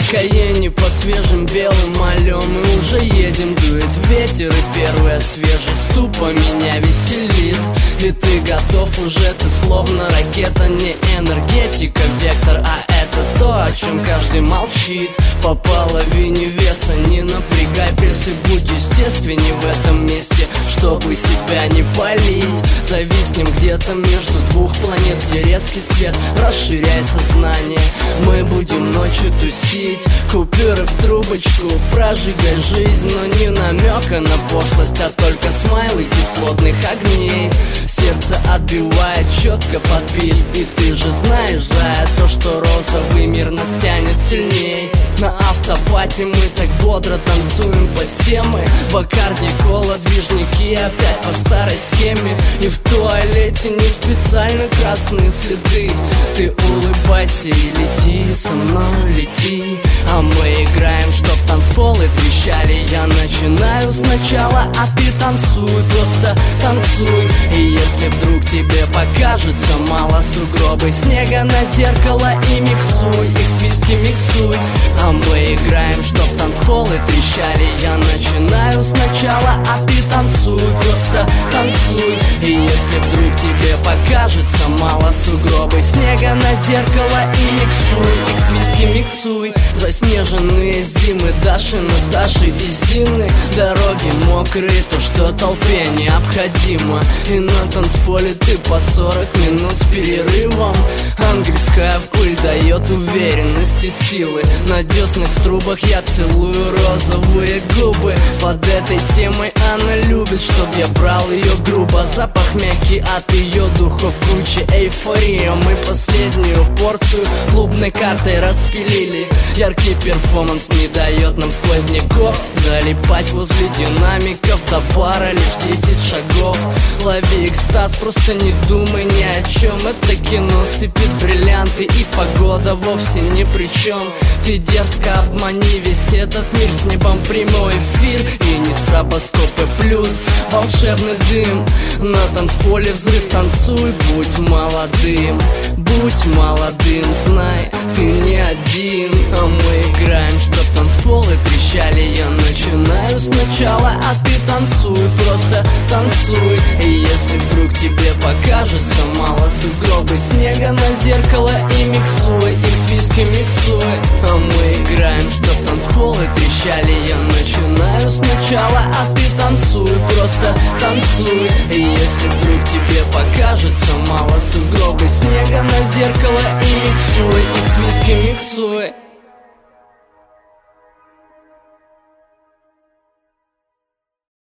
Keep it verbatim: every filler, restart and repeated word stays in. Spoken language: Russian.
Каене под свежим белым малем. И уже едем, дует ветер, и первая свежесть тупо меня веселит. И ты готов уже, ты словно ракета, не энергетика, вектор, а это то, о чем каждый молчит. По половине веса не напрягай пресс и будь естественней в этом месте, чтобы себя не палить. Зависнем где-то между двух планет, где резкий свет расширяет сознание. Мы будем ночью тусить, купюры в трубочку, прожигай жизнь, но не намека на пошлость, а только смайлы кислотных огней. Сердце отбивает четко под бит, и ты же знаешь, зая, то, что розовый мир нас тянет сильней. На автопате мы так бодро танцуем под темы Бакарди, кола, движники опять по старой схеме. И в туалете не специально красные следы. Ты улыбайся и лети, со мной лети. А мы играем, чтоб танцполы трещали. Я начинаю сначала, а ты танцуй, просто танцуй. И если вдруг тебе покажется мало, сугробы снега на зеркало и миксуй, их с виски миксуй. А мы играем, чтоб танцполы трещали. Я начинаю сначала, а ты танцуй, просто танцуй. И если вдруг тебе покажется мало, сугробы снега на зеркало и миксуй, их с виски миксуй. Заснеженные зимы, Дашины, Даши и Зины. Дороги мокрые, то, что толпе необходимо. И на танцполе ты по сорок минут с перерывом. Ангельская пыль дает уверенность и силы. На десных трубах я целую розовые губы. Под этой темой она любит, чтоб я брал ее грубо. Запах мягкий от ее духов, круче эйфория. Мы последнюю порцию клубной картой распилили. Яркий перформанс не дает нам сквозняков залипать возле динамиков. До бара лишь десять шагов. Лови экстаз, просто не думай ни о чем. Это кино сыпет бриллианты, и погода вовсе ни при чем. Ты дерзко обмани весь этот мир, с небом прямой эфир. И не стробоскопы плюс волшебный дым. На танцполе взрыв, танцуй, будь молодым. Будь молодым, знай, ты не один. А мы играем, чтоб танцполы трещали. Я начинаю сначала, а ты танцуй, просто танцуй. И если вдруг тебе покажется мало, сугробы снега на зеркало и миксуй, их с виски миксуй. А мы играем, чтоб танцполы трещали. Я начинаю сначала, а ты танцуй, просто танцуй. И если вдруг тебе покажется мало, сугробы снега на зеркало и миксуй, их с виски миксуй.